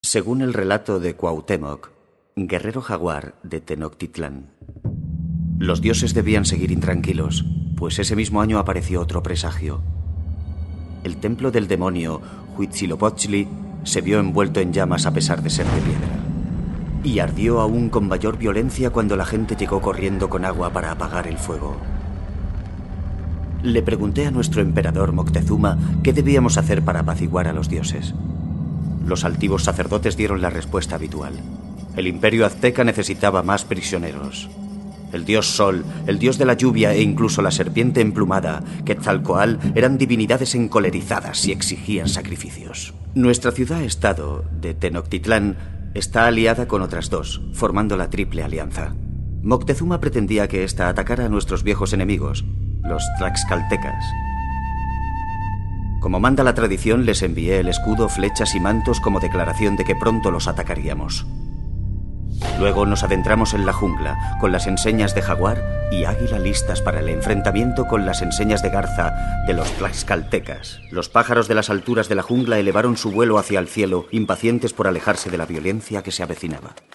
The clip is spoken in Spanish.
Según el relato de Cuauhtémoc, guerrero jaguar de Tenochtitlán, los dioses debían seguir intranquilos, pues ese mismo año apareció otro presagio. El templo del demonio Huitzilopochtli se vio envuelto en llamas a pesar de ser de piedra. Y ardió aún con mayor violencia cuando la gente llegó corriendo con agua para apagar el fuego. Le pregunté a nuestro emperador Moctezuma qué debíamos hacer para apaciguar a los dioses. Los altivos sacerdotes dieron la respuesta habitual. El imperio azteca necesitaba más prisioneros. El dios Sol, el dios de la lluvia e incluso la serpiente emplumada, Quetzalcoatl, eran divinidades encolerizadas y exigían sacrificios. Nuestra ciudad-estado de Tenochtitlán está aliada con otras dos, formando la Triple Alianza. Moctezuma pretendía que ésta atacara a nuestros viejos enemigos, los tlaxcaltecas. Como manda la tradición, les envié el escudo, flechas y mantos como declaración de que pronto los atacaríamos. Luego nos adentramos en la jungla, con las enseñas de jaguar y águila listas para el enfrentamiento con las enseñas de garza de los tlaxcaltecas. Los pájaros de las alturas de la jungla elevaron su vuelo hacia el cielo, impacientes por alejarse de la violencia que se avecinaba.